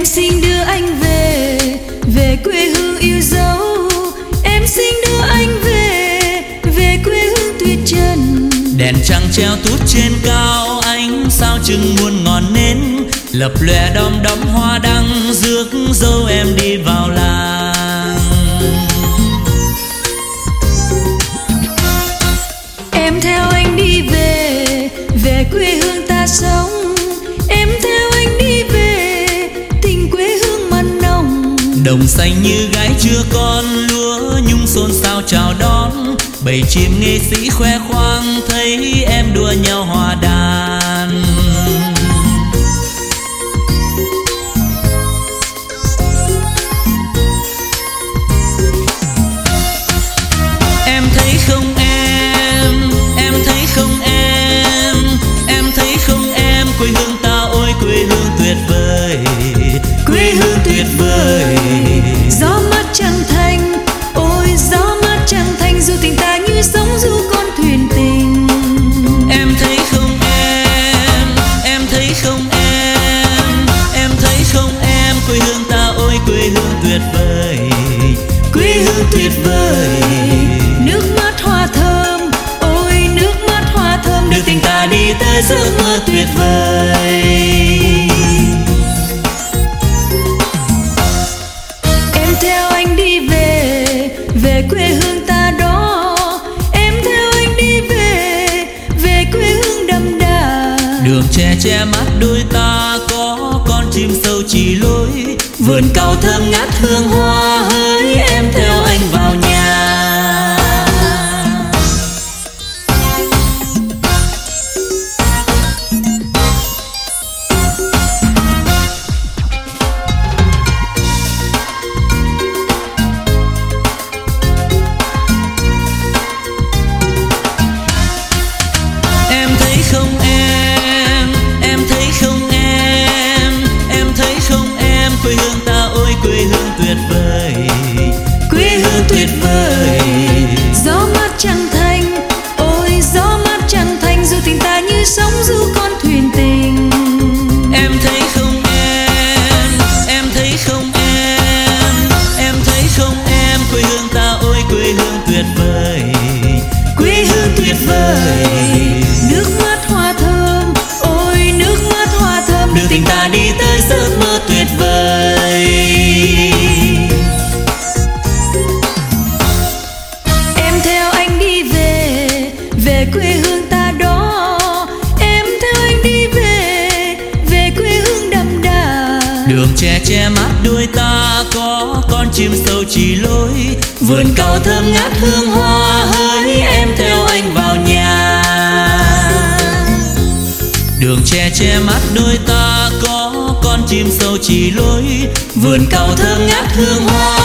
Em xin đưa anh về, về quê hương yêu dấu. Em xin đưa anh về, về quê hương tuyệt trần. Đèn trăng treo tút trên cao, ánh sao chừng muôn ngọn nến, lập lòe đom đóm hoa đăng, rước dâu em đi vào làng. Em theo anh đi về, về quê hương ta sống. Em theo anh đi về, tình quê hương mặn nồng. Đồng xanh như gái chưa con, lúa nhung xôn xao chào đón. Bầy chim nghệ sĩ khoe khoang, thấy em đua nhau hòa đàn. Em thấy không em thấy không em thấy không em, quê hương ta ôi quê hương tuyệt vời, quê hương tuyệt vời. Gió mát trăng thanh, ôi gió mát trăng thanh, dù tình ta như sóng du con thuyền tình. Em thấy không em thấy không em thấy không em, quê hương ta ôi quê hương tuyệt vời, quê hương tuyệt vời. Nước mắt hoa thơm, ôi nước mắt hoa thơm, đưa tình ta đi tới giấc mơ tuyệt vời. Em theo anh đi về, về quê hương ta đó. Em theo anh đi về, về quê hương đậm đà. Đường tre che mắt đôi ta, có con chim sâu chỉ lối, vườn cau thơm ngát hương hoa hỡi, em theo anh vào nhà. Em thấy không em thấy không em thấy không em, quê hương ta ôi quê hương tuyệt vời, quê hương tuyệt vời. Gió mát trăng thanh, ôi gió mát trăng thanh, dù tình ta như sóng du con thuyền tình. Em thấy không em thấy không em thấy không em, quê hương ta ôi quê hương tuyệt vời, quê hương tuyệt vời. Nước mắt hoa thơm, ôi nước mắt hoa thơm, đưa tình ta đi tới giấc mơ tuyệt vời. Em theo anh đi về, về quê hương ta đó. Em theo anh đi về, về quê hương đậm đà. Đường tre che mắt đôi ta, có con chim sâu chỉ lối, vườn cau thơm ngát hương hoa hỡi, em theo anh vào nhà. Đường tre che mắt đôi ta, có con chim sâu chỉ lối, vườn cau thơm ngát hương hoa